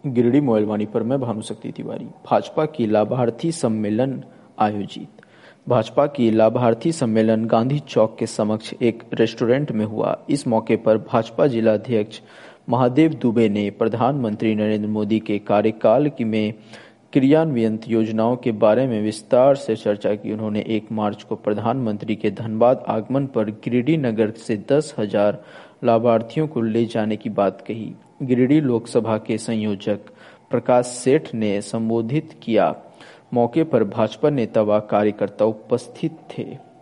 गिरिडीह मोबाइलवाणी पर मैं भानुशक्ति तिवारी। भाजपा की लाभार्थी सम्मेलन आयोजित। भाजपा की लाभार्थी सम्मेलन गांधी चौक के समक्ष एक रेस्टोरेंट में हुआ। इस मौके पर भाजपा जिलाध्यक्ष महादेव दुबे ने प्रधानमंत्री नरेंद्र मोदी के कार्यकाल में क्रियान्वित योजनाओं के बारे में विस्तार से चर्चा की। उन्होंने 1 मार्च को प्रधानमंत्री के धनबाद आगमन पर गिरिडीह नगर से 10,000 लाभार्थियों को ले जाने की बात कही। गिरिडीह लोकसभा के संयोजक प्रकाश सेठ ने संबोधित किया। मौके पर भाजपा नेता व कार्यकर्ता उपस्थित थे।